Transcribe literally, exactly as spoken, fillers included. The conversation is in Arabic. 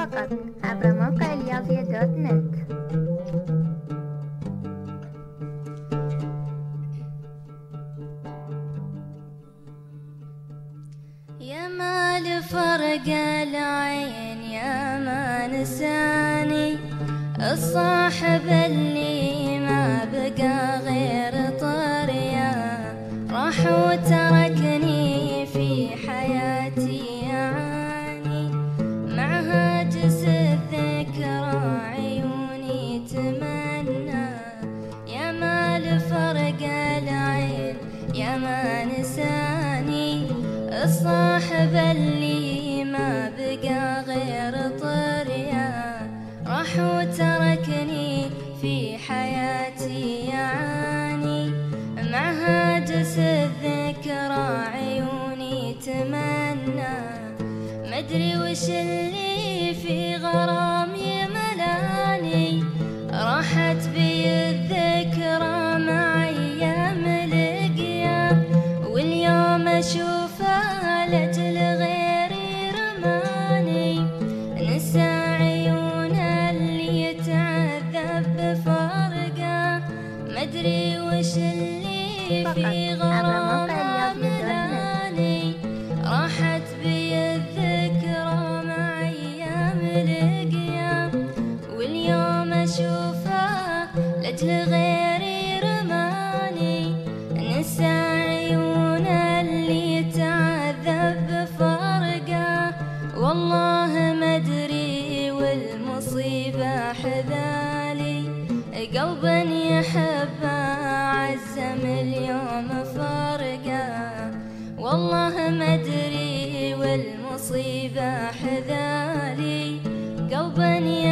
فقط عبر موقع اليافية دوت نت. يا ما لفرق العين يا ما نساني الصاحب اللي ما بقى غير طريا، راح وتركني في حياتي أعاني، مع هاجس الذكرى عيوني تمنى. يا ما لفرق العين يا ما نساني الصاحب اللي ما بقى غير طريا، راح وتركني في حياتي يعاني، مع هاجس الذكرى عيوني تمنى. مدري وش اللي في غرامي ملاني، راحت بي الذكرى مع ايام لقيا، واليوم اشوفه لجل غيري رماني، نسى عيون اللي يتعذب بفرقه. مدري وش اللي في غرامه ملاني، راحت بي الذكرى مع ايام لقيا، واليوم اشوفه لجل غيري رماني، نسى عيون اللي يتعذب بفرقه. والله مدري والمصيبة حذالي، قلبا يحبه عزم اليوم فرقه. والله مدري والمصيبة حذالي، قلبا